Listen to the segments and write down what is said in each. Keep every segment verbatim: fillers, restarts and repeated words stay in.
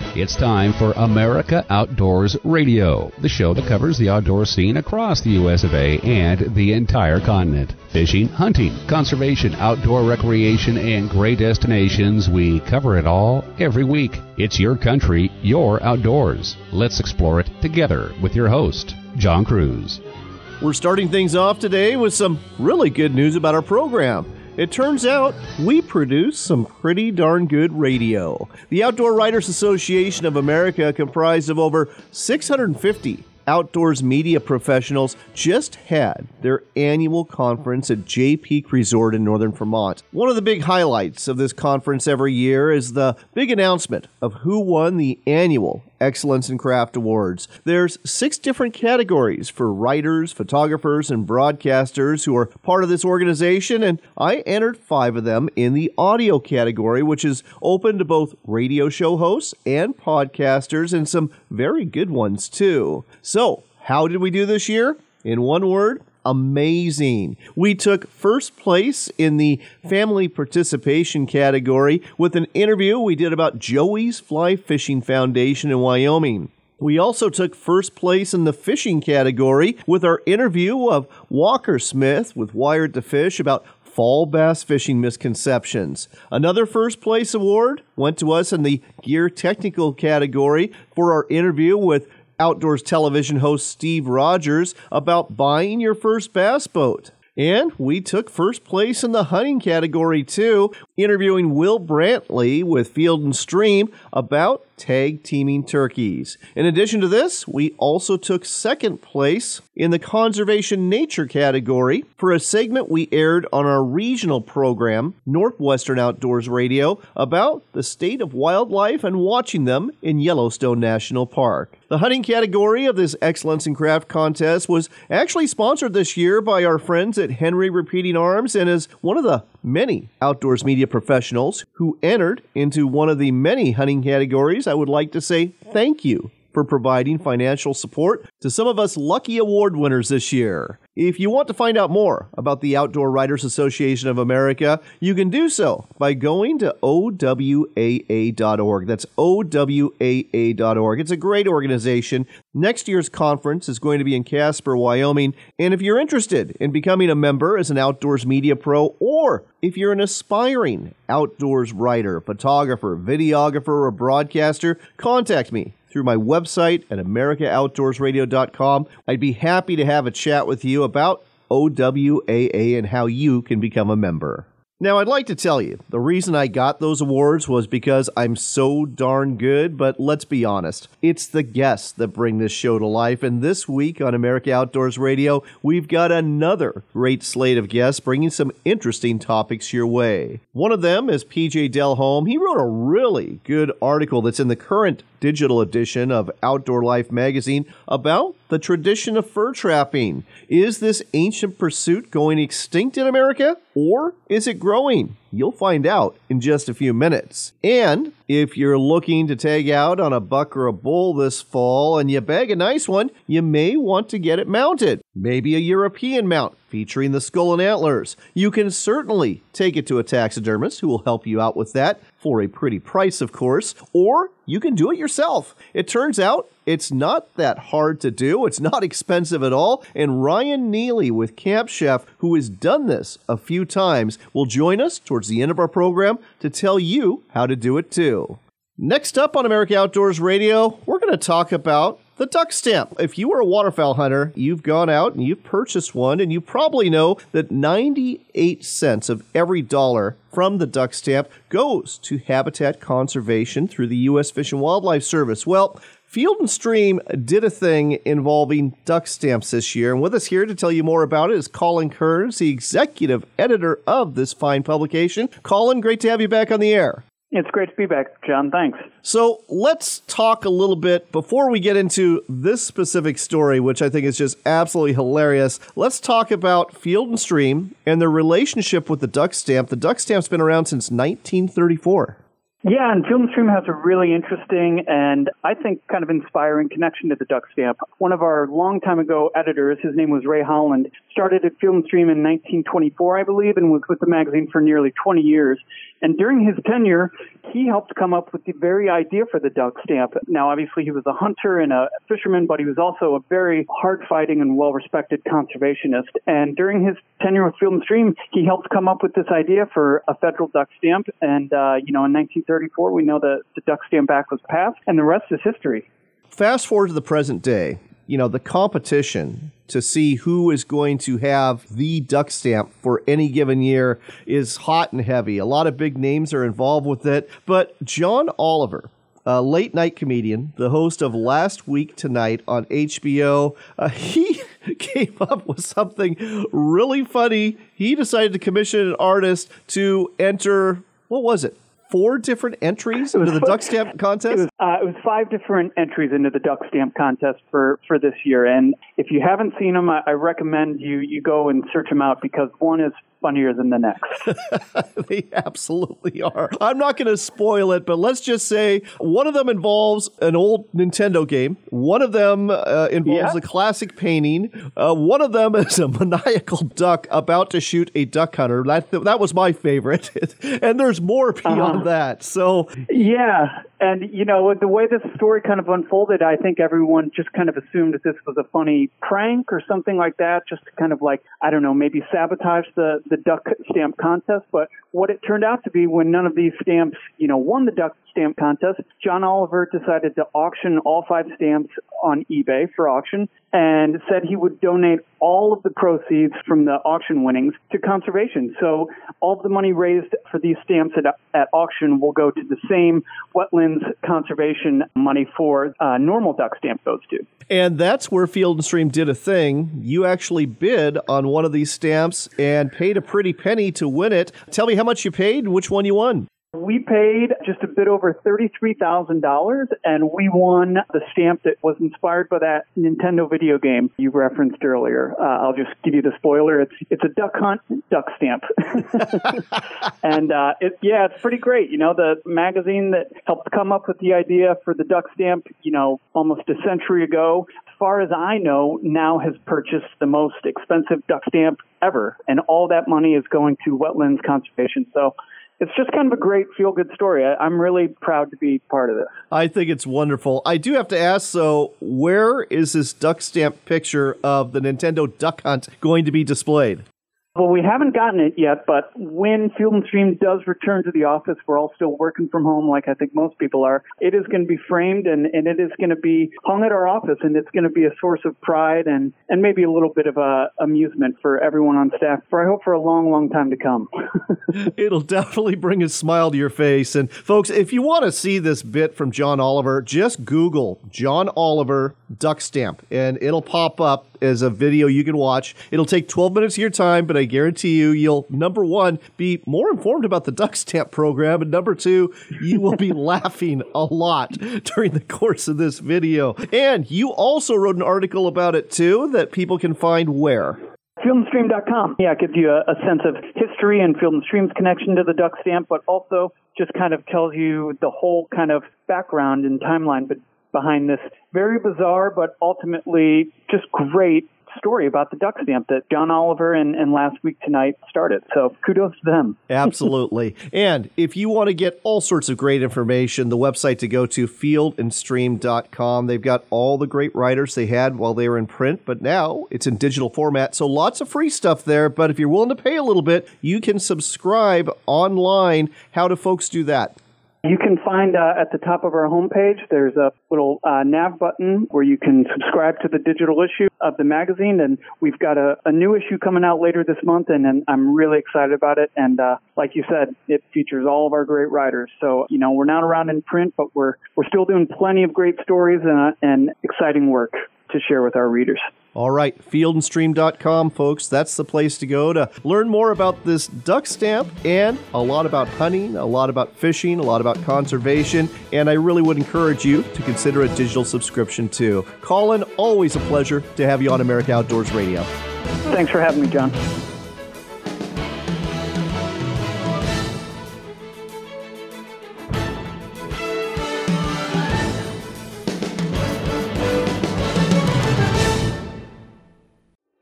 It's time for America Outdoors Radio, the show that covers the outdoor scene across the U S of A and the entire continent. Fishing, hunting, conservation, outdoor recreation, and great destinations. We cover it all every week. It's your country, your outdoors. Let's explore it together with your host, John Cruz. We're starting things off today with some really good news about our program. It turns out we produce some pretty darn good radio. The Outdoor Writers Association of America, comprised of over six hundred fifty outdoors media professionals, just had their annual conference at Jay Peak Resort in northern Vermont. One of the big highlights of this conference every year is the big announcement of who won the annual Excellence in Craft Awards. There's six different categories for writers, photographers, and broadcasters who are part of this organization, and I entered five of them in the audio category, which is open to both radio show hosts and podcasters, and some very good ones too. So, how did we do this year? In one word, amazing. We took first place in the family participation category with an interview we did about Joey's Fly Fishing Foundation in Wyoming. We also took first place in the fishing category with our interview of Walker Smith with Wired to Fish about fall bass fishing misconceptions. Another first place award went to us in the gear technical category for our interview with Outdoors television host Steve Rogers about buying your first bass boat. And we took first place in the hunting category too, interviewing Will Brantley with Field and Stream about tag teaming turkeys. In addition to this, we also took second place in the conservation nature category for a segment we aired on our regional program, Northwestern Outdoors Radio, about the state of wildlife and watching them in Yellowstone National Park. The hunting category of this Excellence in Craft contest was actually sponsored this year by our friends at Henry Repeating Arms and is one of the many outdoors media professionals who entered into one of the many hunting categories. I would like to say thank you for providing financial support to some of us lucky award winners this year. If you want to find out more about the Outdoor Writers Association of America, you can do so by going to O W A A dot org. That's O W A A dot org. It's a great organization. Next year's conference is going to be in Casper, Wyoming. And if you're interested in becoming a member as an outdoors media pro, or if you're an aspiring outdoors writer, photographer, videographer, or broadcaster, contact me through my website at America Outdoors Radio dot com. I'd be happy to have a chat with you about O W A A and how you can become a member. Now, I'd like to tell you, the reason I got those awards was because I'm so darn good, but let's be honest, it's the guests that bring this show to life, and this week on America Outdoors Radio, we've got another great slate of guests bringing some interesting topics your way. One of them is P J Delhomme. He wrote a really good article that's in the current digital edition of Outdoor Life magazine about the tradition of fur trapping. Is this ancient pursuit going extinct in America, or is it growing? You'll find out in just a few minutes. And if you're looking to tag out on a buck or a bull this fall and you bag a nice one, you may want to get it mounted. Maybe a European mount featuring the skull and antlers. You can certainly take it to a taxidermist who will help you out with that for a pretty price, of course, or you can do it yourself. It turns out it's not that hard to do. It's not expensive at all. And Ryan Neely with Camp Chef, who has done this a few times, will join us towards the end of our program to tell you how to do it too. Next up on America Outdoors Radio, we're going to talk about the duck stamp. If you are a waterfowl hunter, you've gone out and you've purchased one, and you probably know that ninety-eight cents of every dollar from the duck stamp goes to habitat conservation through the U S Fish and Wildlife Service. Well, Field and Stream did a thing involving duck stamps this year, and with us here to tell you more about it is Colin Kearns, the executive editor of this fine publication. Colin, great to have you back on the air. It's great to be back, John. Thanks. So let's talk a little bit, before we get into this specific story, which I think is just absolutely hilarious, let's talk about Field and Stream and their relationship with the duck stamp. The duck stamp's been around since nineteen thirty-four. Yeah, and Field and Stream has a really interesting and I think kind of inspiring connection to the duck stamp. One of our long time ago editors, his name was Ray Holland, started at Field and Stream in nineteen twenty-four, I believe, and was with the magazine for nearly twenty years. And during his tenure, he helped come up with the very idea for the duck stamp. Now, obviously, he was a hunter and a fisherman, but he was also a very hard-fighting and well-respected conservationist. And during his tenure with Field and Stream, he helped come up with this idea for a federal duck stamp. And, uh, you know, in nineteen thirty-four, we know that the Duck Stamp Act was passed, and the rest is history. Fast forward to the present day. You know, the competition to see who is going to have the duck stamp for any given year is hot and heavy. A lot of big names are involved with it. But John Oliver, a late night comedian, the host of Last Week Tonight on H B O, uh, he came up with something really funny. He decided to commission an artist to enter, what was it? Four different entries into the Duck Stamp contest? It was, uh, it was five different entries into the Duck Stamp contest for, for this year. And if you haven't seen them, I, I recommend you, you go and search them out, because one is funnier than the next. They absolutely are. I'm not going to spoil it, but let's just say one of them involves an old Nintendo game. One of them uh, involves yeah. a classic painting. Uh, one of them is a maniacal duck about to shoot a duck hunter. That, that was my favorite. And there's more beyond uh-huh. that. So yeah. And, you know, the way this story kind of unfolded, I think everyone just kind of assumed that this was a funny prank or something like that, just to kind of like, I don't know, maybe sabotage the, the duck stamp contest. But what it turned out to be, when none of these stamps, you know, won the duck stamp contest, John Oliver decided to auction all five stamps on eBay for auction, and said he would donate all of the proceeds from the auction winnings to conservation. So all of the money raised for these stamps at, at auction will go to the same wetlands conservation money for uh, normal duck stamp goes to. And that's where Field and Stream did a thing. You actually bid on one of these stamps and paid a pretty penny to win it. Tell me how much you paid and which one you won. We paid just a bit over thirty-three thousand dollars, and we won the stamp that was inspired by that Nintendo video game you referenced earlier. Uh, I'll just give you the spoiler. It's it's a duck hunt duck stamp. And uh, it, yeah, it's pretty great. You know, the magazine that helped come up with the idea for the duck stamp, you know, almost a century ago, as far as I know, now has purchased the most expensive duck stamp ever. And all that money is going to wetlands conservation. So it's just kind of a great feel-good story. I, I'm really proud to be part of this. I think it's wonderful. I do have to ask, so where is this duck stamp picture of the Nintendo Duck Hunt going to be displayed? Well, we haven't gotten it yet, but when Field and Stream does return to the office, we're all still working from home like I think most people are. It is going to be framed, and, and it is going to be hung at our office, and it's going to be a source of pride and, and maybe a little bit of a amusement for everyone on staff for, I hope, for a long, long time to come. It'll definitely bring a smile to your face. And folks, if you want to see this bit from John Oliver, just Google John Oliver Duck Stamp, and it'll pop up as a video you can watch. It'll take twelve minutes of your time, but I guarantee you, you'll, number one, be more informed about the duck stamp program, and number two, you will be laughing a lot during the course of this video. And you also wrote an article about it, too, that people can find where? field and stream dot com. Yeah, it gives you a, a sense of history and Field and Stream's connection to the duck stamp, but also just kind of tells you the whole kind of background and timeline but behind this very bizarre but ultimately just great story about the duck stamp that John Oliver and, and Last Week Tonight started. So kudos to them. Absolutely. And if you want to get all sorts of great information, the website to go to field and stream dot com. They've got all the great writers they had while they were in print, but now it's in digital format. So lots of free stuff there. But if you're willing to pay a little bit, you can subscribe online. How do folks do that? You can find uh, at the top of our homepage, there's a little uh, nav button where you can subscribe to the digital issue of the magazine. And we've got a, a new issue coming out later this month, and, and I'm really excited about it. And uh, like you said, it features all of our great writers. So, you know, we're not around in print, but we're we're still doing plenty of great stories and, uh, and exciting work to share with our readers. All right, field and stream dot com, folks. That's the place to go to learn more about this duck stamp and a lot about hunting, a lot about fishing, a lot about conservation. And I really would encourage you to consider a digital subscription, too. Colin, always a pleasure to have you on America Outdoors Radio. Thanks for having me, John.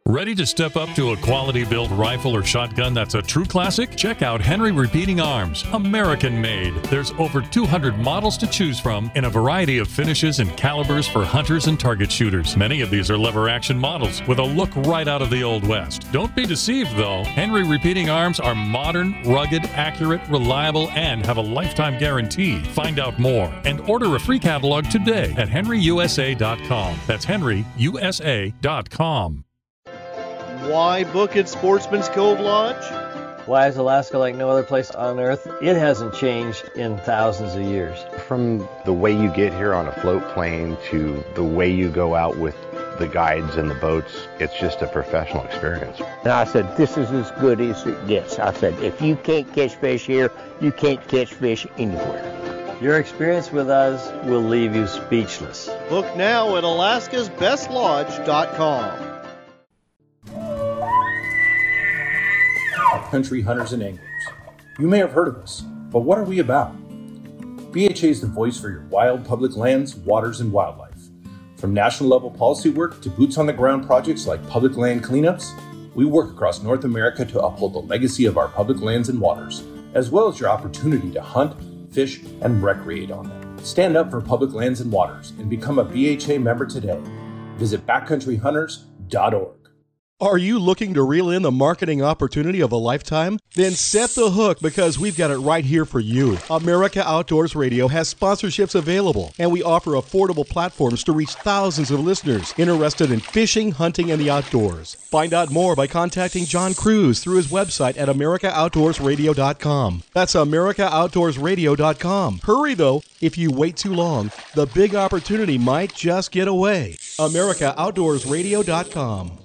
Ready to step up to a quality-built rifle or shotgun that's a true classic? Check out Henry Repeating Arms, American-made. There's over two hundred models to choose from in a variety of finishes and calibers for hunters and target shooters. Many of these are lever-action models with a look right out of the Old West. Don't be deceived, though. Henry Repeating Arms are modern, rugged, accurate, reliable, and have a lifetime guarantee. Find out more and order a free catalog today at henry u s a dot com. That's henry u s a dot com. Why book at Sportsman's Cove Lodge? Why is Alaska like no other place on Earth? It hasn't changed in thousands of years. From the way you get here on a float plane to the way you go out with the guides and the boats, it's just a professional experience. And I said, this is as good as it gets. I said, if you can't catch fish here, you can't catch fish anywhere. Your experience with us will leave you speechless. Book now at alaskas best lodge dot com. Country hunters and anglers. You may have heard of us, but what are we about? B H A is the voice for your wild public lands, waters, and wildlife. From national level policy work to boots on the ground projects like public land cleanups, we work across North America to uphold the legacy of our public lands and waters, as well as your opportunity to hunt, fish, and recreate on them. Stand up for public lands and waters and become a B H A member today. Visit backcountry hunters dot org. Are you looking to reel in the marketing opportunity of a lifetime? Then set the hook, because we've got it right here for you. America Outdoors Radio has sponsorships available, and we offer affordable platforms to reach thousands of listeners interested in fishing, hunting, and the outdoors. Find out more by contacting John Cruz through his website at america outdoors radio dot com. That's america outdoors radio dot com. Hurry, though. If you wait too long, the big opportunity might just get away. america outdoors radio dot com.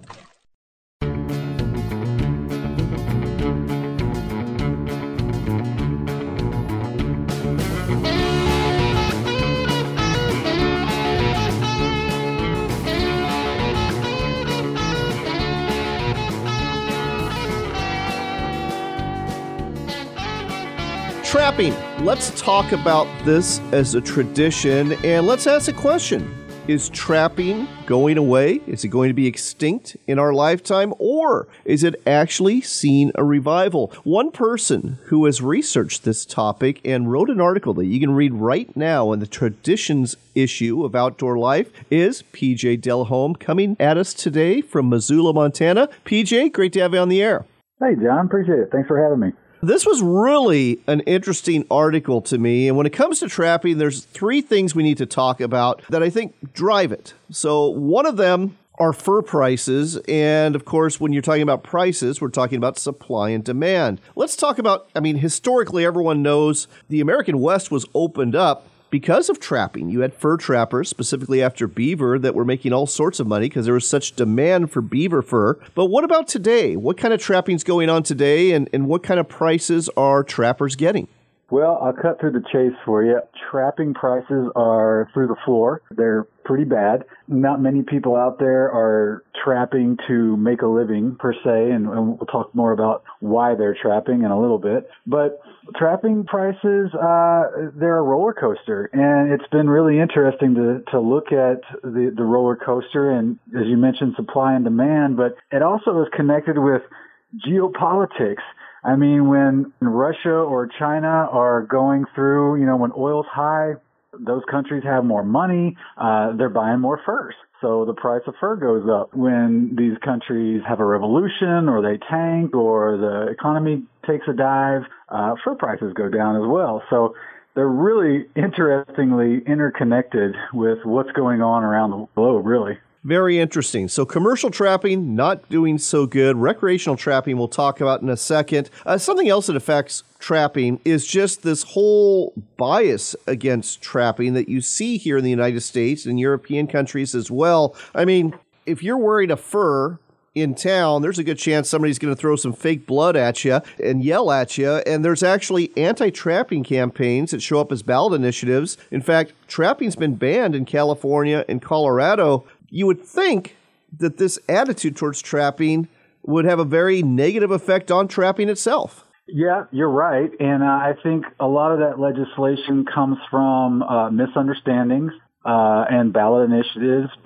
Trapping. Let's talk about this as a tradition, and let's ask a question. Is trapping going away? Is it going to be extinct in our lifetime, or is it actually seeing a revival? One person who has researched this topic and wrote an article that you can read right now in the Traditions issue of Outdoor Life is P J Delhomme, coming at us today from Missoula, Montana. P J, great to have you on the air. Hey, John. Appreciate it. Thanks for having me. This was really an interesting article to me, and when it comes to trapping, there's three things we need to talk about that I think drive it. So one of them are fur prices, and of course, when you're talking about prices, we're talking about supply and demand. Let's talk about, I mean, historically, everyone knows the American West was opened up because of trapping. You had fur trappers, specifically after beaver, that were making all sorts of money because there was such demand for beaver fur. But what about today? What kind of trapping's going on today, and, and what kind of prices are trappers getting? Well, I'll cut through the chase for you. Trapping prices are through the floor. They're pretty bad. Not many people out there are trapping to make a living, per se, and, and we'll talk more about why they're trapping in a little bit. But trapping prices, uh, they're a roller coaster, and it's been really interesting to, to look at the, the roller coaster, and as you mentioned, supply and demand, but it also is connected with geopolitics. I mean, when Russia or China are going through, you know, when oil's high, those countries have more money, uh, they're buying more furs. So the price of fur goes up. When these countries have a revolution or they tank or the economy takes a dive, uh, fur prices go down as well. So they're really interestingly interconnected with what's going on around the globe, really. Very interesting. So commercial trapping, not doing so good. Recreational trapping, we'll talk about in a second. Uh, something else that affects trapping is just this whole bias against trapping that you see here in the United States and European countries as well. I mean, if you're wearing a fur in town, there's a good chance somebody's going to throw some fake blood at you and yell at you. And there's actually anti-trapping campaigns that show up as ballot initiatives. In fact, trapping's been banned in California and Colorado. You would think that this attitude towards trapping would have a very negative effect on trapping itself. Yeah, you're right. And uh, I think a lot of that legislation comes from uh, misunderstandings uh, and ballot initiatives. But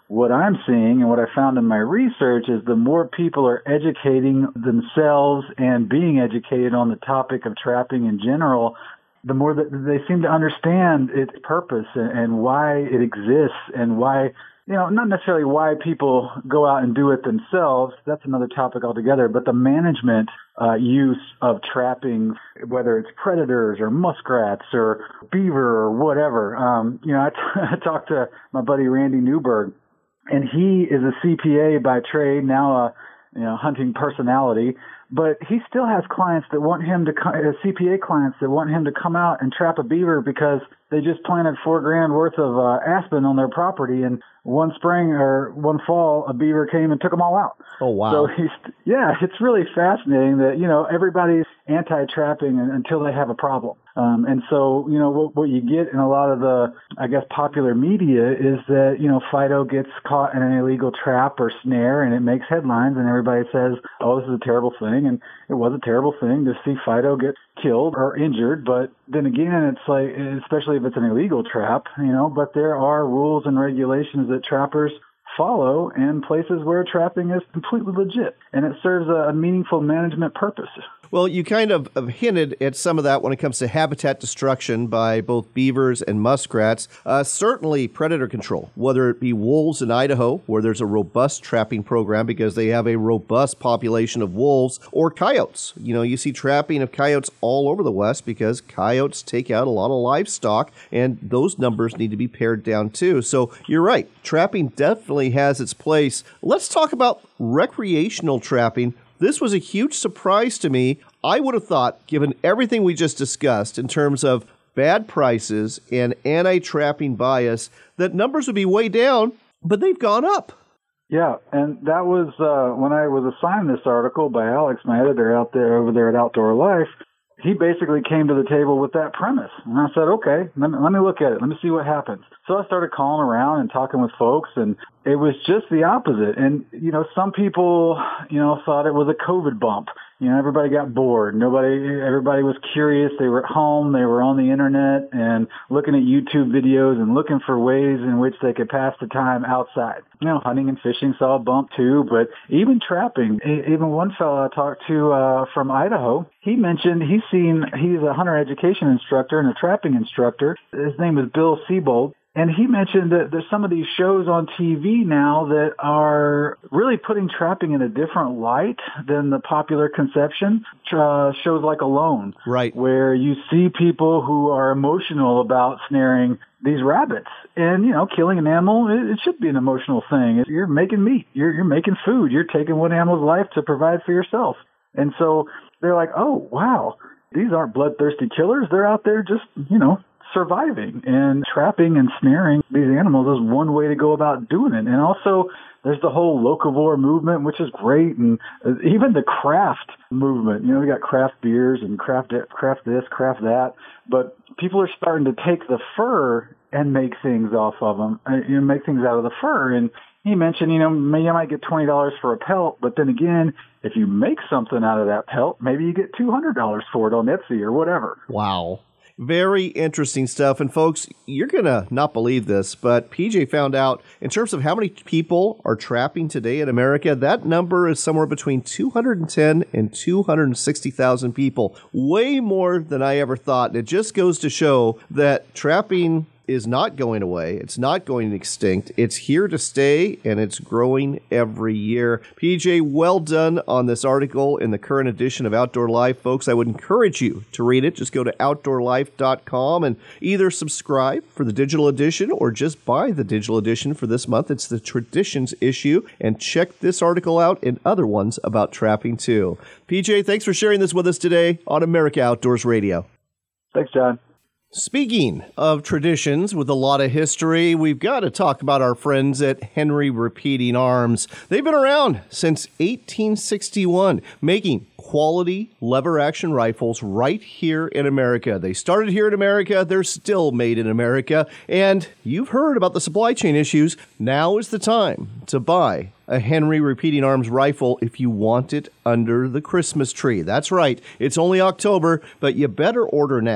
what I'm seeing and what I found in my research is the more people are educating themselves and being educated on the topic of trapping in general, the more that they seem to understand its purpose and, and why it exists and why, you know, not necessarily why people go out and do it themselves. That's another topic altogether. But the management uh, use of trapping, whether it's predators or muskrats or beaver or whatever. Um, you know, I, t- I talked to my buddy Randy Newberg, and he is a C P A by trade, now a you know hunting personality. But he still has clients that want him to, uh, C P A clients that want him to come out and trap a beaver because they just planted four grand worth of uh, aspen on their property, and one spring or one fall, a beaver came and took them all out. Oh, wow. So he's, yeah, it's really fascinating that, you know, everybody's anti-trapping until they have a problem. Um, and so, you know, what, what you get in a lot of the, I guess, popular media is that, you know, Fido gets caught in an illegal trap or snare and it makes headlines and everybody says, oh, this is a terrible thing. And it was a terrible thing to see Fido get killed or injured. But then again, it's like, especially if it's an illegal trap, you know, but there are rules and regulations that trappers follow in places where trapping is completely legit and it serves a meaningful management purpose. Well, you kind of have hinted at some of that when it comes to habitat destruction by both beavers and muskrats. Uh, certainly predator control, whether it be wolves in Idaho, where there's a robust trapping program because they have a robust population of wolves, or coyotes. You know, you see trapping of coyotes all over the West because coyotes take out a lot of livestock, and those numbers need to be pared down too. So you're right. Trapping definitely has its place. Let's talk about recreational trapping. This was a huge surprise to me. I would have thought, given everything we just discussed in terms of bad prices and anti-trapping bias, that numbers would be way down, but they've gone up. Yeah, and that was uh, when I was assigned this article by Alex, my editor out there over there at Outdoor Life. He basically came to the table with that premise. And I said, okay, let me, let me look at it. Let me see what happens. So I started calling around and talking with folks, and it was just the opposite. And, you know, some people, you know, thought it was a COVID bump. You know, everybody got bored. Nobody, everybody was curious. They were at home. They were on the internet and looking at YouTube videos and looking for ways in which they could pass the time outside. You know, hunting and fishing saw a bump too, but even trapping. Even one fellow I talked to uh, from Idaho, he mentioned he's seen, he's a hunter education instructor and a trapping instructor. His name is Bill Siebold. And he mentioned that there's some of these shows on T V now that are really putting trapping in a different light than the popular conception. Uh, shows like Alone, right, where you see people who are emotional about snaring these rabbits. And, you know, killing an animal, it, it should be an emotional thing. You're making meat. You're, you're making food. You're taking one animal's life to provide for yourself. And so they're like, oh, wow, these aren't bloodthirsty killers. They're out there just, you know, surviving, and trapping and snaring these animals is one way to go about doing it. And also there's the whole locavore movement, which is great. And even the craft movement, you know, we got craft beers and craft, craft this, craft that, but people are starting to take the fur and make things off of them, you know, make things out of the fur. And he mentioned, you know, maybe I might get twenty dollars for a pelt, but then again, if you make something out of that pelt, maybe you get two hundred dollars for it on Etsy or whatever. Wow. Very interesting stuff. And folks, you're going to not believe this, but P J found out in terms of how many people are trapping today in America, that number is somewhere between two hundred ten and two hundred sixty thousand people. Way more than I ever thought. And it just goes to show that trapping is not going away. It's not going extinct. It's here to stay, and it's growing every year. P J, well done on this article in the current edition of Outdoor Life. Folks, I would encourage you to read it. Just go to outdoor life dot com and either subscribe for the digital edition or just buy the digital edition for this month. It's the Traditions issue, and check this article out and other ones about trapping too. P J, thanks for sharing this with us today on America Outdoors Radio. Thanks, John. Speaking of traditions with a lot of history, we've got to talk about our friends at Henry Repeating Arms. They've been around since eighteen sixty-one, making quality lever-action rifles right here in America. They started here in America. They're still made in America. And you've heard about the supply chain issues. Now is the time to buy a Henry Repeating Arms rifle if you want it under the Christmas tree. That's right. It's only October, but you better order now.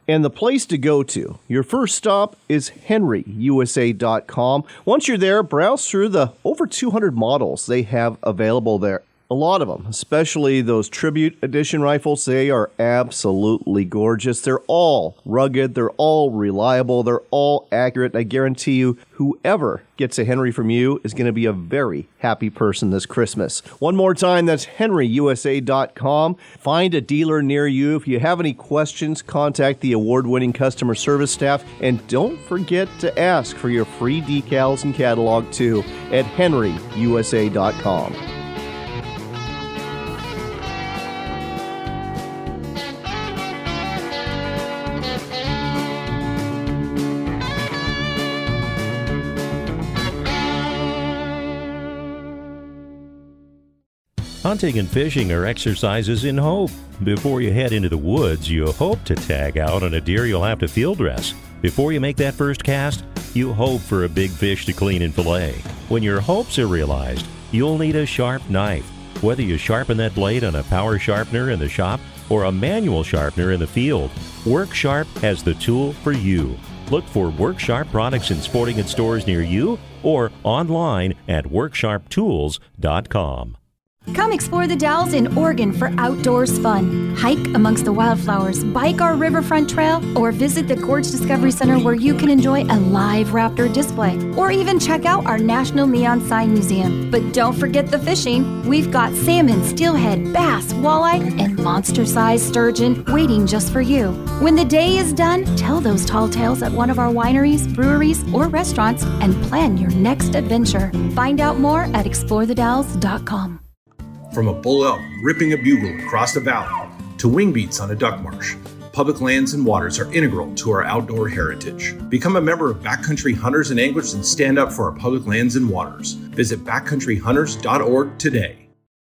And the place to go to, your first stop is henry u s a dot com. Once you're there, browse through the over two hundred models they have available there. A lot of them, especially those Tribute Edition rifles, they are absolutely gorgeous. They're all rugged, they're all reliable, they're all accurate. I guarantee you, whoever gets a Henry from you is going to be a very happy person this Christmas. One more time, that's henry u s a dot com. Find a dealer near you. If you have any questions, contact the award-winning customer service staff. And don't forget to ask for your free decals and catalog, too, at henry u s a dot com. Hunting and fishing are exercises in hope. Before you head into the woods, you hope to tag out on a deer you'll have to field dress. Before you make that first cast, you hope for a big fish to clean and fillet. When your hopes are realized, you'll need a sharp knife. Whether you sharpen that blade on a power sharpener in the shop or a manual sharpener in the field, WorkSharp has the tool for you. Look for WorkSharp products in sporting goods stores near you or online at work sharp tools dot com. Come explore the Dalles in Oregon for outdoors fun. Hike amongst the wildflowers, bike our riverfront trail, or visit the Gorge Discovery Center where you can enjoy a live raptor display, or even check out our National Neon Sign Museum. But don't forget the fishing. We've got salmon, steelhead, bass, walleye, and monster-sized sturgeon waiting just for you. When the day is done, tell those tall tales at one of our wineries, breweries, or restaurants and plan your next adventure. Find out more at explore the dalles dot com. From a bull elk ripping a bugle across the valley to wing beats on a duck marsh, public lands and waters are integral to our outdoor heritage. Become a member of Backcountry Hunters and Anglers and stand up for our public lands and waters. Visit backcountry hunters dot org today.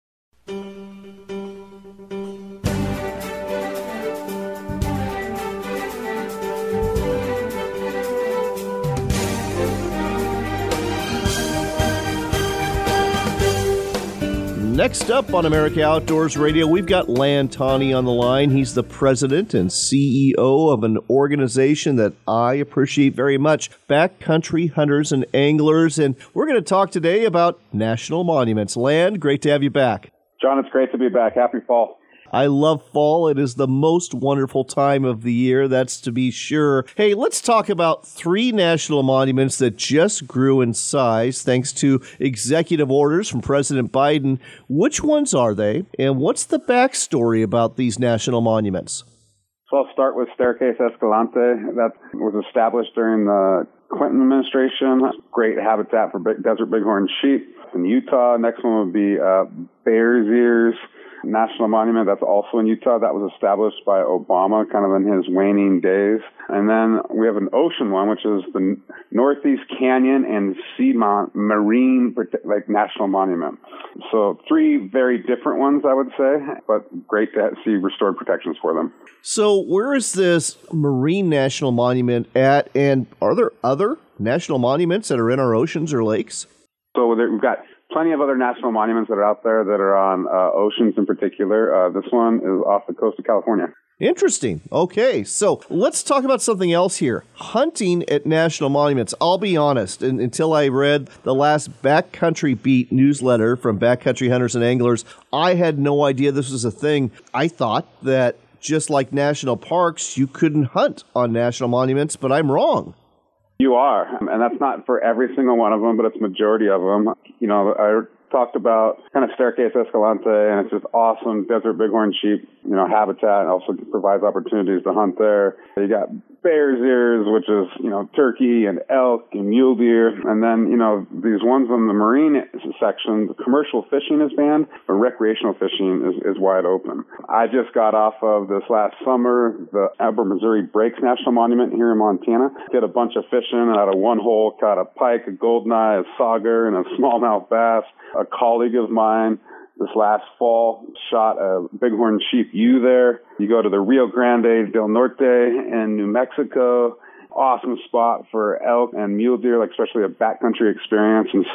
Next up on America Outdoors Radio, we've got Lan Tani on the line. He's the president and C E O of an organization that I appreciate very much, Backcountry Hunters and Anglers. And we're going to talk today about national monuments. Lan, great to have you back. John, it's great to be back. Happy fall. I love fall. It is the most wonderful time of the year, that's to be sure. Hey, let's talk about three national monuments that just grew in size thanks to executive orders from President Biden. Which ones are they, and what's the backstory about these national monuments? So I'll start with Staircase Escalante. That was established during the Clinton administration. Great habitat for big, desert bighorn sheep in Utah. Next one would be uh, Bears Ears National Monument. That's also in Utah. That was established by Obama kind of in his waning days. And then we have an ocean one, which is the Northeast Canyon and Seamount Marine like National Monument. So three very different ones, I would say, but great to see restored protections for them. So where is this Marine National Monument at, and are there other national monuments that are in our oceans or lakes? So there, we've got plenty of other national monuments that are out there that are on uh, oceans in particular. Uh, this one is off the coast of California. Interesting. Okay, so let's talk about something else here. Hunting at national monuments. I'll be honest, and, until I read the last Backcountry Beat newsletter from Backcountry Hunters and Anglers, I had no idea this was a thing. I thought that just like national parks, you couldn't hunt on national monuments, but I'm wrong. You are, and that's not for every single one of them, but it's majority of them. You know, I talked about kind of Staircase Escalante, and it's just awesome desert bighorn sheep, you know, habitat, and also provides opportunities to hunt there. You got Bears Ears, which is, you know, turkey and elk and mule deer. And then, you know, these ones in the marine section, the commercial fishing is banned, but recreational fishing is, is wide open. I just got off of this last summer, the Elbert Missouri Breaks National Monument here in Montana. Did a bunch of fishing out of one hole, caught a pike, a goldeneye, a sauger, and a smallmouth bass. A colleague of mine this last fall shot a bighorn sheep ewe there. You go to the Rio Grande del Norte in New Mexico. Awesome spot for elk and mule deer, like especially a backcountry experience. And so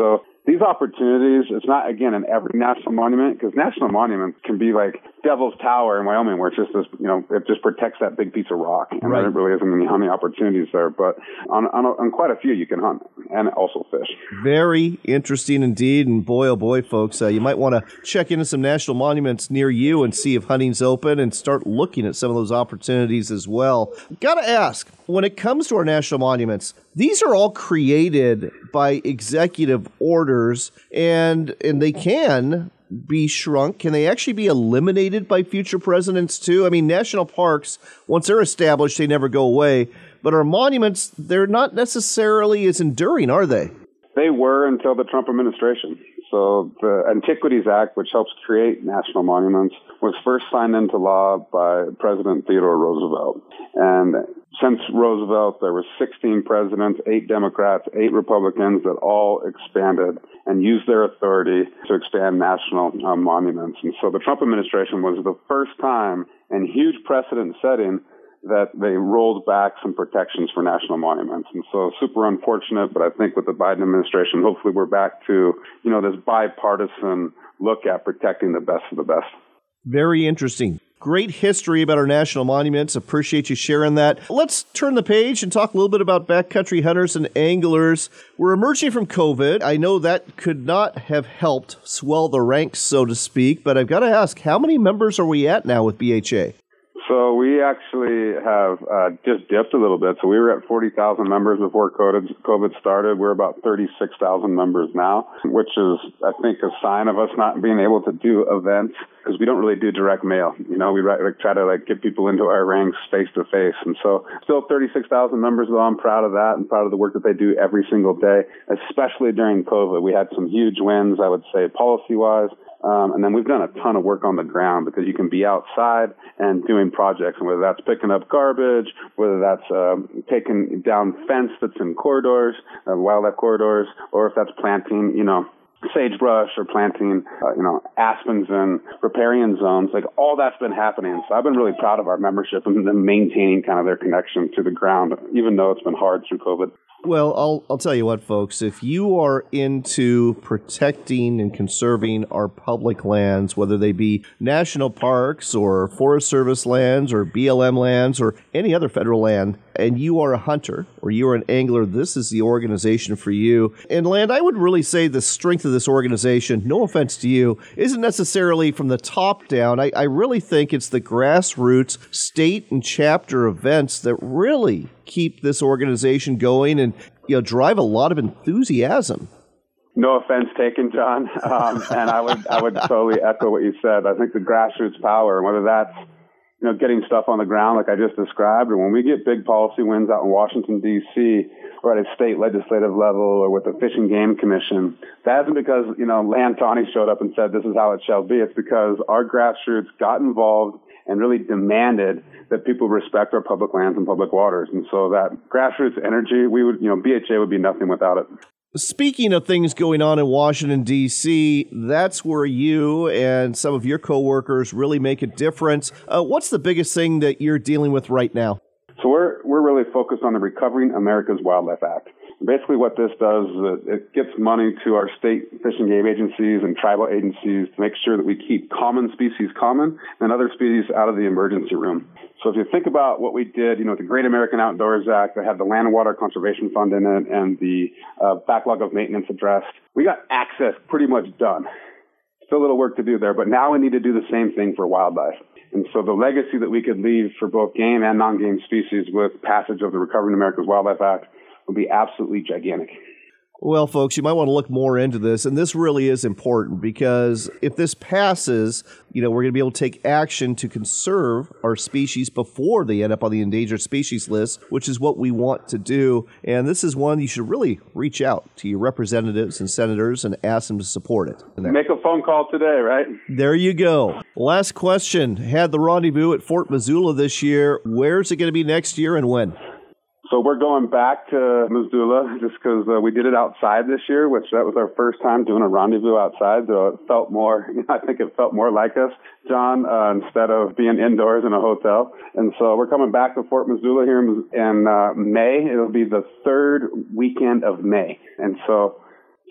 these opportunities, it's not, again, in every national monument, because national monuments can be like Devil's Tower in Wyoming, where it's just this, you know, it just protects that big piece of rock. And right. there really isn't any hunting opportunities there. But on, on, on quite a few, you can hunt and also fish. Very interesting indeed. And boy, oh boy, folks, uh, you might want to check into some national monuments near you and see if hunting's open and start looking at some of those opportunities as well. Got to ask, when it comes to our national monuments, these are all created by executive orders, and and they can be shrunk. Can they actually be eliminated by future presidents too? I mean, national parks, once they're established, they never go away. But our monuments, they're not necessarily as enduring, are they? They were until the Trump administration. So the Antiquities Act, which helps create national monuments, was first signed into law by President Theodore Roosevelt. And since Roosevelt, there were sixteen presidents, eight Democrats, eight Republicans that all expanded and used their authority to expand national uh, monuments. And so the Trump administration was the first time and huge precedent setting that they rolled back some protections for national monuments. And so super unfortunate, but I think with the Biden administration, hopefully we're back to, you know, this bipartisan look at protecting the best of the best. Very interesting. Great history about our national monuments. Appreciate you sharing that. Let's turn the page and talk a little bit about backcountry hunters and anglers. We're emerging from COVID. I know that could not have helped swell the ranks, so to speak, but I've got to ask, how many members are we at now with B H A? So we actually have uh, just dipped a little bit. So we were at forty thousand members before COVID started. We're about thirty-six thousand members now, which is, I think, a sign of us not being able to do events because we don't really do direct mail. You know, we like, try to like get people into our ranks face to face. And so still thirty-six thousand members, though. I'm proud of that and proud of the work that they do every single day, especially during COVID. We had some huge wins, I would say, policy-wise. Um, and then we've done a ton of work on the ground because you can be outside and doing projects, and whether that's picking up garbage, whether that's um, taking down fence that's in corridors, uh, wildlife corridors, or if that's planting, you know, sagebrush or planting, uh, you know, aspens and riparian zones, like all that's been happening. So I've been really proud of our membership and them maintaining kind of their connection to the ground, even though it's been hard through COVID. Well, I'll I'll tell you what, folks, if you are into protecting and conserving our public lands, whether they be national parks or Forest Service lands or B L M lands or any other federal land, and you are a hunter or you are an angler, this is the organization for you. And Land, I would really say the strength of this organization, no offense to you, isn't necessarily from the top down. I, I really think it's the grassroots state and chapter events that really keep this organization going and, you know, drive a lot of enthusiasm. No offense taken, John. Um, and I would, I would totally echo what you said. I think the grassroots power, and whether that's, you know, getting stuff on the ground like I just described, or when we get big policy wins out in Washington, D C, or at a state legislative level, or with the Fish and Game Commission, that isn't because, you know, Land Tawney showed up and said this is how it shall be. It's because our grassroots got involved and really demanded that people respect our public lands and public waters. And so that grassroots energy, we would, you know, B H A would be nothing without it. Speaking of things going on in Washington, D C, that's where you and some of your coworkers really make a difference. Uh, what's the biggest thing that you're dealing with right now? So we're we're really focused on the Recovering America's Wildlife Act. Basically what this does is it gives money to our state fish and game agencies and tribal agencies to make sure that we keep common species common and other species out of the emergency room. So if you think about what we did, you know, the Great American Outdoors Act that had the Land and Water Conservation Fund in it and the uh, backlog of maintenance addressed, we got access pretty much done. Still a little work to do there, but now we need to do the same thing for wildlife. And so the legacy that we could leave for both game and non-game species with passage of the Recovering America's Wildlife Act would be absolutely gigantic. Well, folks, you might want to look more into this, and this really is important because if this passes, you know, we're going to be able to take action to conserve our species before they end up on the endangered species list, which is what we want to do. And this is one you should really reach out to your representatives and senators and ask them to support it. Make a phone call today, right? There you go. Last question. Had the rendezvous at Fort Missoula this year. Where's it going to be next year and when? So we're going back to Missoula just because uh, we did it outside this year, which that was our first time doing a rendezvous outside. So it felt more, I think it felt more like us, John, uh, instead of being indoors in a hotel. And so we're coming back to Fort Missoula here in, in uh, May. It'll be the third weekend of May. And so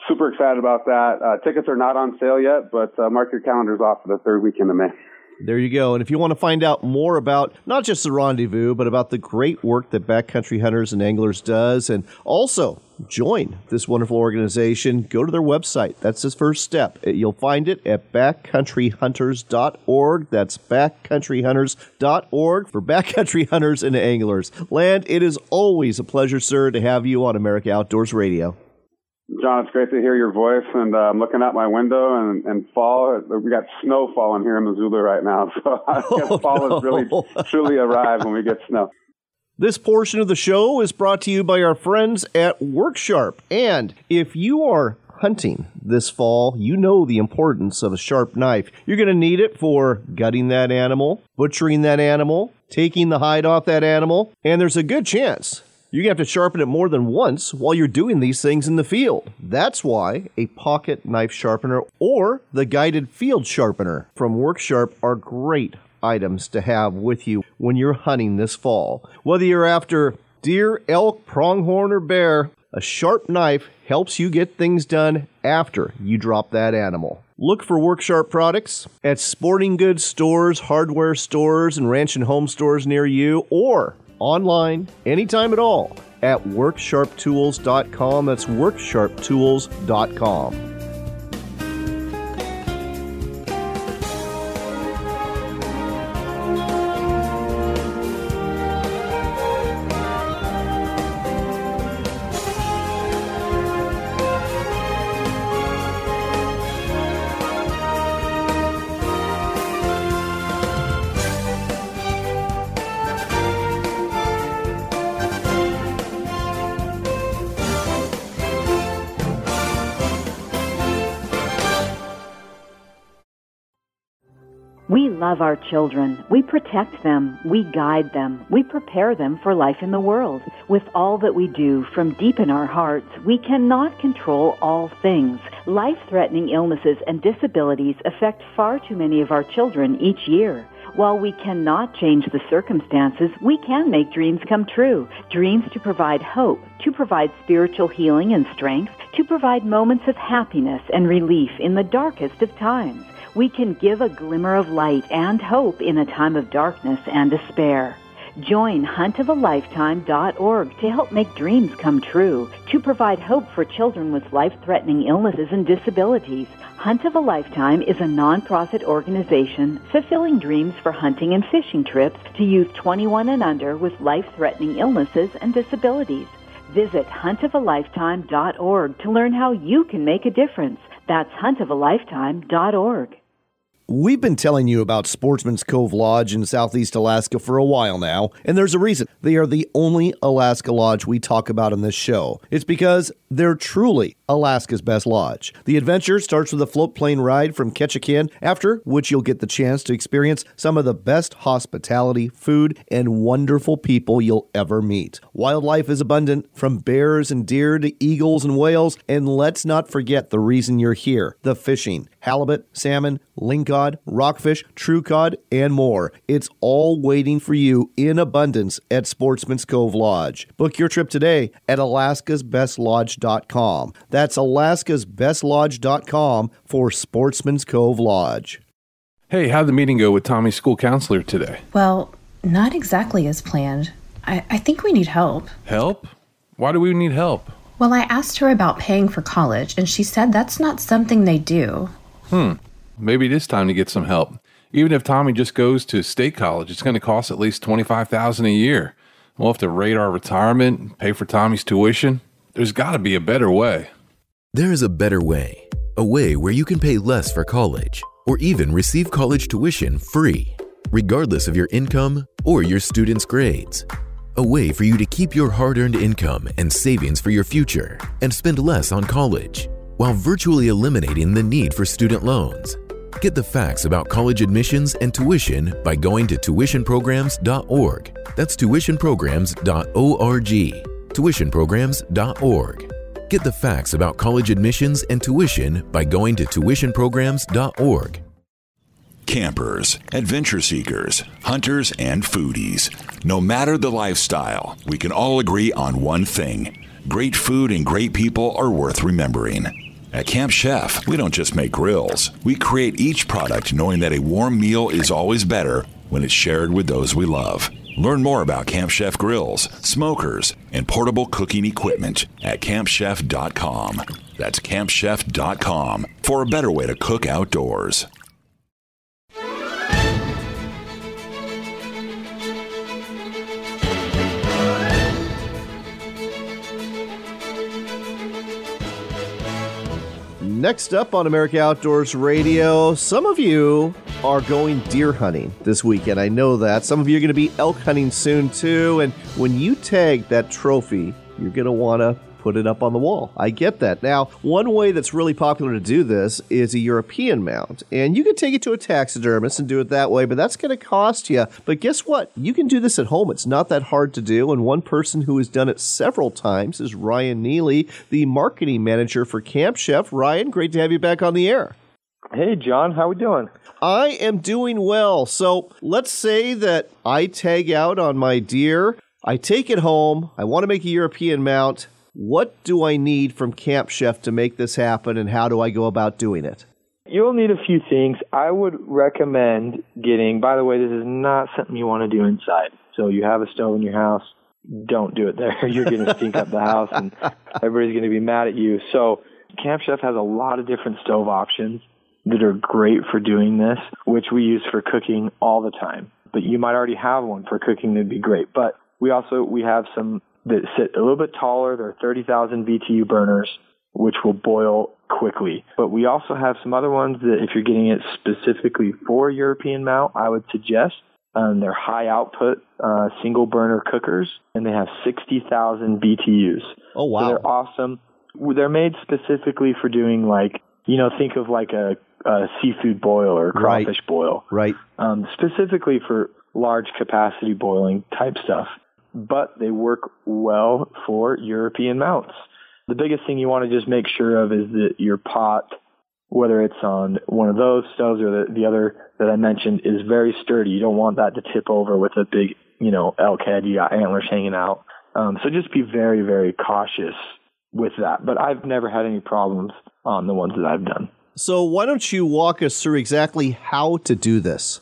super excited about that. Uh, tickets are not on sale yet, but uh, mark your calendars off for the third weekend of May. There you go. And if you want to find out more about not just the Rendezvous, but about the great work that Backcountry Hunters and Anglers does, and also join this wonderful organization, go to their website. That's his first step. You'll find it at backcountry hunters dot org. That's backcountry hunters dot org for Backcountry Hunters and Anglers. Land, it is always a pleasure, sir, to have you on America Outdoors Radio. John, it's great to hear your voice, and uh, I'm looking out my window, and, and fall, we got snow falling here in Missoula right now, so I guess oh, fall no. has really, truly arrived when we get snow. This portion of the show is brought to you by our friends at WorkSharp, and if you are hunting this fall, you know the importance of a sharp knife. You're going to need it for gutting that animal, butchering that animal, taking the hide off that animal, and there's a good chance you're going to have to sharpen it more than once while you're doing these things in the field. That's why a pocket knife sharpener or the guided field sharpener from WorkSharp are great items to have with you when you're hunting this fall. Whether you're after deer, elk, pronghorn, or bear, a sharp knife helps you get things done after you drop that animal. Look for WorkSharp products at sporting goods stores, hardware stores, and ranch and home stores near you, or online, anytime at all, at work sharp tools dot com. That's work sharp tools dot com. We love our children. We protect them. We guide them. We prepare them for life in the world. With all that we do from deep in our hearts, we cannot control all things. Life-threatening illnesses and disabilities affect far too many of our children each year. While we cannot change the circumstances, we can make dreams come true. Dreams to provide hope, to provide spiritual healing and strength, to provide moments of happiness and relief in the darkest of times. We can give a glimmer of light and hope in a time of darkness and despair. Join hunt of a lifetime dot org to help make dreams come true, to provide hope for children with life-threatening illnesses and disabilities. Hunt of a Lifetime is a non-profit organization fulfilling dreams for hunting and fishing trips to youth twenty-one and under with life-threatening illnesses and disabilities. Visit hunt of a lifetime dot org to learn how you can make a difference. That's hunt of a lifetime dot org. We've been telling you about Sportsman's Cove Lodge in Southeast Alaska for a while now, and there's a reason. They are the only Alaska lodge we talk about in this show. It's because they're truly Alaska's best lodge. The adventure starts with a float plane ride from Ketchikan, after which you'll get the chance to experience some of the best hospitality, food, and wonderful people you'll ever meet. Wildlife is abundant, from bears and deer to eagles and whales, and let's not forget the reason you're here, the fishing. Halibut, salmon, lingcod, rockfish, true cod, and more. It's all waiting for you in abundance at Sportsman's Cove Lodge. Book your trip today at alaskas best lodge dot com. That's alaskas best lodge dot com for Sportsman's Cove Lodge. Hey, how'd the meeting go with Tommy's school counselor today? Well, not exactly as planned. I, I think we need help. Help? Why do we need help? Well, I asked her about paying for college, and she said that's not something they do. Hmm. Maybe it is time to get some help. Even if Tommy just goes to state college, it's going to cost at least twenty-five thousand dollars a year. We'll have to rate our retirement, pay for Tommy's tuition. There's got to be a better way. There is a better way. A way where you can pay less for college, or even receive college tuition free, regardless of your income or your student's grades. A way for you to keep your hard-earned income and savings for your future and spend less on college, while virtually eliminating the need for student loans. Get the facts about college admissions and tuition by going to tuition programs dot org. That's tuition programs dot org. tuition programs dot org. Get the facts about college admissions and tuition by going to tuition programs dot org. Campers, adventure seekers, hunters, and foodies. No matter the lifestyle, we can all agree on one thing. Great food and great people are worth remembering. At Camp Chef, we don't just make grills. We create each product knowing that a warm meal is always better when it's shared with those we love. Learn more about Camp Chef grills, smokers, and portable cooking equipment at camp chef dot com. That's camp chef dot com for a better way to cook outdoors. Next up on America Outdoors Radio, some of you are going deer hunting this weekend. I know that. Some of you are going to be elk hunting soon, too. And when you tag that trophy, you're going to want to put it up on the wall. I get that. Now, one way that's really popular to do this is a European mount. And you can take it to a taxidermist and do it that way, but that's going to cost you. But guess what? You can do this at home. It's not that hard to do. And one person who has done it several times is Ryan Neely, the marketing manager for Camp Chef. Ryan, great to have you back on the air. Hey, John. How we doing? I am doing well. So let's say that I tag out on my deer. I take it home. I want to make a European mount. What do I need from Camp Chef to make this happen, and how do I go about doing it? You'll need a few things. I would recommend getting, by the way, this is not something you want to do inside. So you have a stove in your house, don't do it there. You're going to stink up the house, and everybody's going to be mad at you. So Camp Chef has a lot of different stove options that are great for doing this, which we use for cooking all the time. But you might already have one for cooking that'd be great. But we also, we have some that sit a little bit taller. They're thirty thousand B T U burners, which will boil quickly. But we also have some other ones that if you're getting it specifically for European mount, I would suggest. Um, they're high output uh, single burner cookers, and they have sixty thousand B T Us. Oh, wow. So they're awesome. They're made specifically for doing like, you know, think of like a, a seafood boil or crawfish right. boil. Right. Um, specifically for large capacity boiling type stuff. But they work well for European mounts. The biggest thing you want to just make sure of is that your pot, whether it's on one of those stoves or the, the other that I mentioned, is very sturdy. You don't want that to tip over with a big, you know, elk head. You got antlers hanging out. Um, so just be very, very cautious with that. But I've never had any problems on the ones that I've done. So why don't you walk us through exactly how to do this?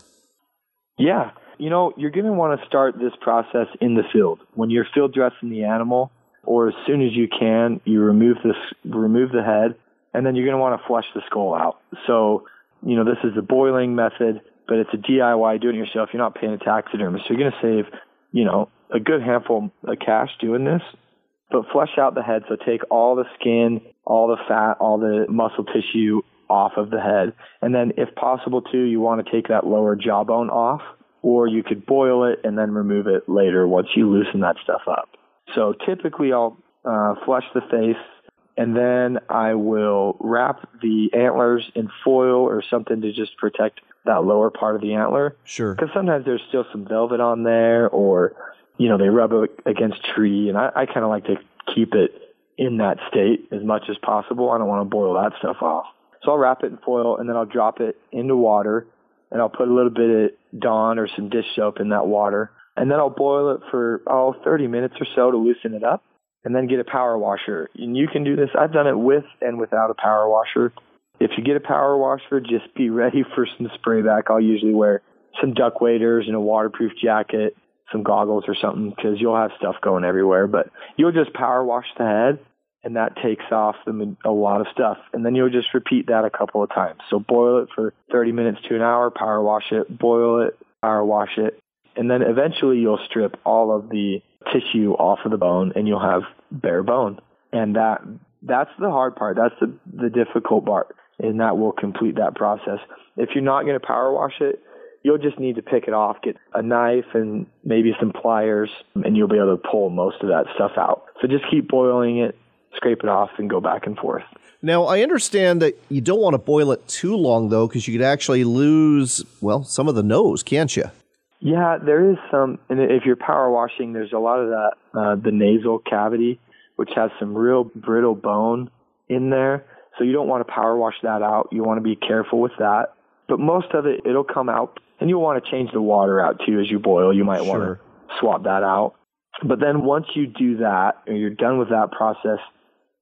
Yeah. You know, you're going to want to start this process in the field. When you're field dressing the animal, or as soon as you can, you remove this, remove the head, and then you're going to want to flush the skull out. So, you know, this is the boiling method, but it's a D I Y, doing it yourself. You're not paying a taxidermist. So you're going to save, you know, a good handful of cash doing this, but flush out the head. So take all the skin, all the fat, all the muscle tissue off of the head. And then if possible too, you want to take that lower jawbone off. Or you could boil it and then remove it later once you loosen that stuff up. So typically I'll uh, flush the face, and then I will wrap the antlers in foil or something to just protect that lower part of the antler. Sure. Because sometimes there's still some velvet on there, or, you know, they rub it against tree, and I, I kind of like to keep it in that state as much as possible. I don't want to boil that stuff off. So I'll wrap it in foil, and then I'll drop it into water, and I'll put a little bit of Dawn or some dish soap in that water. And then I'll boil it for, oh, thirty minutes or so to loosen it up, and then get a power washer. And you can do this. I've done it with and without a power washer. If you get a power washer, just be ready for some spray back. I'll usually wear some duck waders and a waterproof jacket, some goggles or something, because you'll have stuff going everywhere. But you'll just power wash the head, and that takes off the, a lot of stuff. And then you'll just repeat that a couple of times. So boil it for thirty minutes to an hour, power wash it, boil it, power wash it. And then eventually you'll strip all of the tissue off of the bone, and you'll have bare bone. And that that's the hard part. That's the, the difficult part, and that will complete that process. If you're not going to power wash it, you'll just need to pick it off, get a knife and maybe some pliers, and you'll be able to pull most of that stuff out. So just keep boiling it, scrape it off, and go back and forth. Now, I understand that you don't want to boil it too long, though, because you could actually lose, well, some of the nose, can't you? Yeah, there is some, and if you're power washing, there's a lot of that, uh, the nasal cavity, which has some real brittle bone in there. So you don't want to power wash that out. You want to be careful with that. But most of it, it'll come out, and you'll want to change the water out, too, as you boil. You might sure. want to swap that out. But then once you do that, or you're done with that process,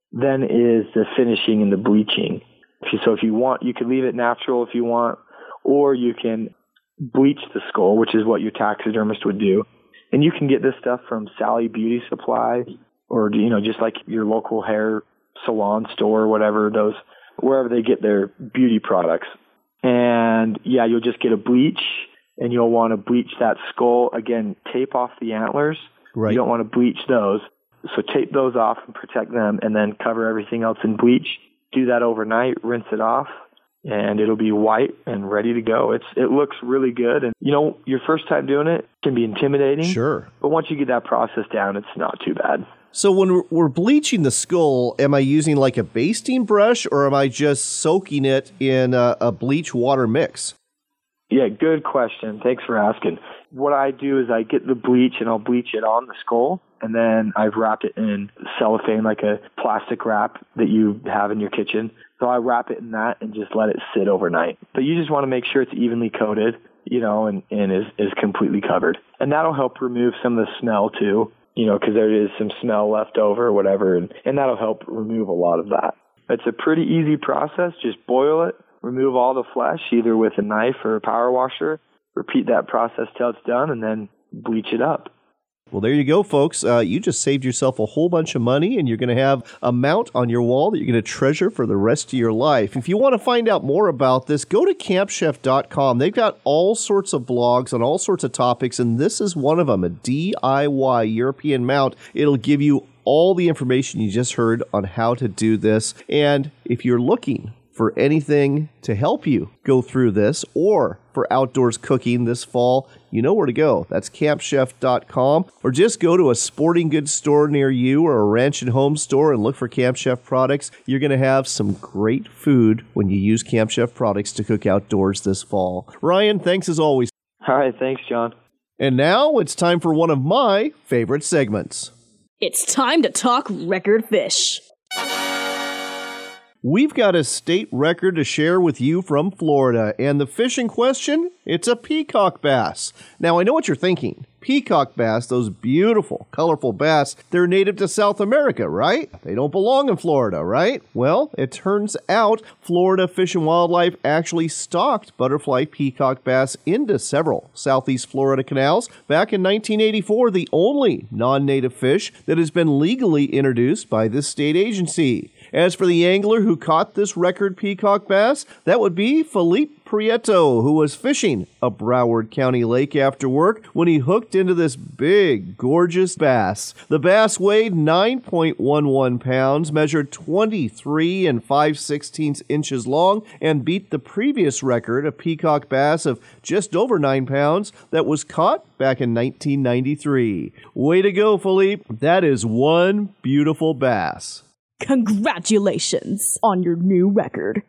then is the finishing and the bleaching. If you, so if you want, you can leave it natural if you want, or you can bleach the skull, which is what your taxidermist would do. And you can get this stuff from Sally Beauty Supply, or, you know, just like your local hair salon store or whatever, those, wherever they get their beauty products. And yeah, you'll just get a bleach, and you'll want to bleach that skull. Again, tape off the antlers. Right. You don't want to bleach those. So tape those off and protect them, and then cover everything else in bleach. Do that overnight, rinse it off, and it'll be white and ready to go. It's It looks really good. And, you know, your first time doing it can be intimidating. Sure. But once you get that process down, it's not too bad. So when we're, we're bleaching the skull, am I using like a basting brush, or am I just soaking it in a, a bleach water mix? Yeah, good question. Thanks for asking. What I do is I get the bleach and I'll bleach it on the skull, and then I wrap it in cellophane, like a plastic wrap that you have in your kitchen. So I wrap it in that and just let it sit overnight. But you just want to make sure it's evenly coated, you know, and, and is, is completely covered. And that'll help remove some of the smell too, you know, because there is some smell left over or whatever, and, and that'll help remove a lot of that. It's a pretty easy process. Just boil it, remove all the flesh, either with a knife or a power washer. Repeat that process till it's done, and then bleach it up. Well, there you go, folks. Uh, you just saved yourself a whole bunch of money, and you're going to have a mount on your wall that you're going to treasure for the rest of your life. If you want to find out more about this, go to camp chef dot com. They've got all sorts of blogs on all sorts of topics, and this is one of them, a D I Y European mount. It'll give you all the information you just heard on how to do this. And if you're looking for anything to help you go through this, or for outdoors cooking this fall, you know where to go. That's camp chef dot com, or just go to a sporting goods store near you or a ranch and home store and look for Camp Chef products. You're going to have some great food when you use Camp Chef products to cook outdoors this fall. Ryan, thanks as always. All right, thanks, John. And now it's time for one of my favorite segments. It's time to talk record fish. We've got a state record to share with you from Florida, and the fish in question, it's a peacock bass. Now, I know what you're thinking. Peacock bass, those beautiful, colorful bass, they're native to South America, right? They don't belong in Florida, right? Well, it turns out Florida Fish and Wildlife actually stocked butterfly peacock bass into several Southeast Florida canals back in nineteen eighty-four, the only non-native fish that has been legally introduced by this state agency. As for the angler who caught this record peacock bass, that would be Felipe Prieto, who was fishing a Broward County lake after work when he hooked into this big, gorgeous bass. The bass weighed nine point one one pounds, measured twenty-three and five sixteenths inches long, and beat the previous record, a peacock bass of just over nine pounds, that was caught back in nineteen ninety-three. Way to go, Felipe. That is one beautiful bass. Congratulations on your new record.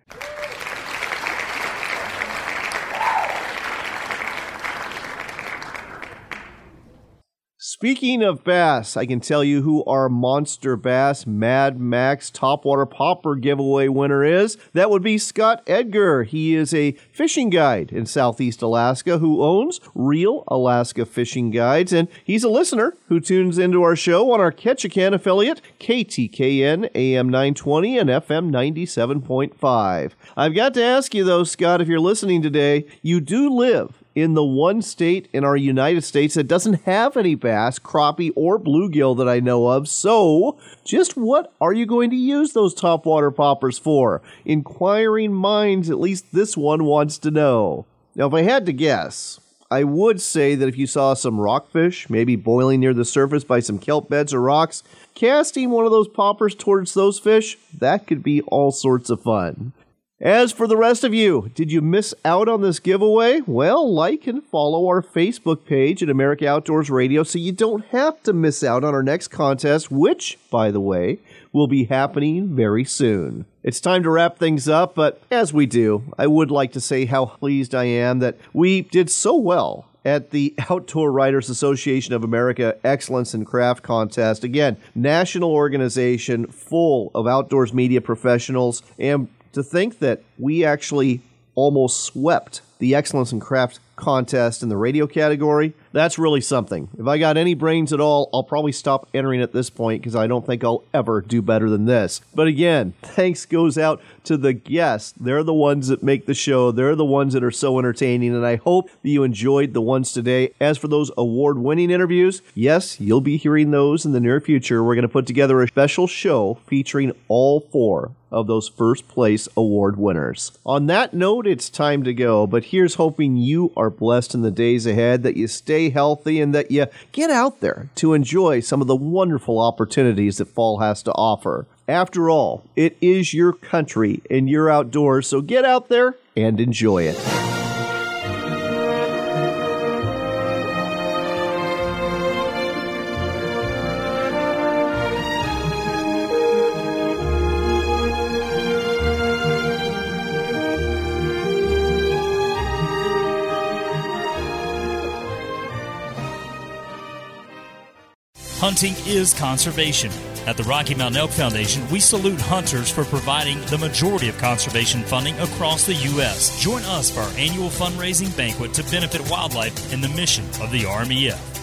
Speaking of bass, I can tell you who our Monster Bass Mad Max Topwater Popper giveaway winner is. That would be Scott Edgar. He is a fishing guide in Southeast Alaska who owns Real Alaska Fishing Guides, and he's a listener who tunes into our show on our Ketchikan affiliate, K T K N A M nine twenty and F M ninety-seven point five. I've got to ask you, though, Scott, if you're listening today, you do live in the one state in our United States that doesn't have any bass, crappie, or bluegill that I know of. So, just what are you going to use those topwater poppers for? Inquiring minds, at least this one wants to know. Now, if I had to guess, I would say that if you saw some rockfish, maybe boiling near the surface by some kelp beds or rocks, casting one of those poppers towards those fish, that could be all sorts of fun. As for the rest of you, did you miss out on this giveaway? Well, like and follow our Facebook page at America Outdoors Radio so you don't have to miss out on our next contest, which, by the way, will be happening very soon. It's time to wrap things up, but as we do, I would like to say how pleased I am that we did so well at the Outdoor Writers Association of America Excellence in Craft Contest. Again, national organization full of outdoors media professionals, and to think that we actually almost swept the Excellence in Craft contest in the radio category. That's really something. If I got any brains at all, I'll probably stop entering at this point because I don't think I'll ever do better than this. But again, thanks goes out to the guests. They're the ones that make the show. They're the ones that are so entertaining, and I hope that you enjoyed the ones today. As for those award-winning interviews, yes, you'll be hearing those in the near future. We're going to put together a special show featuring all four of those first place award winners. On that note, it's time to go, but here's hoping you are blessed in the days ahead, that you stay healthy, and that you get out there to enjoy some of the wonderful opportunities that fall has to offer. After all, it is your country and you're outdoors, so get out there and enjoy it. Hunting is conservation. At the Rocky Mountain Elk Foundation, we salute hunters for providing the majority of conservation funding across the U S Join us for our annual fundraising banquet to benefit wildlife and the mission of the R M E F.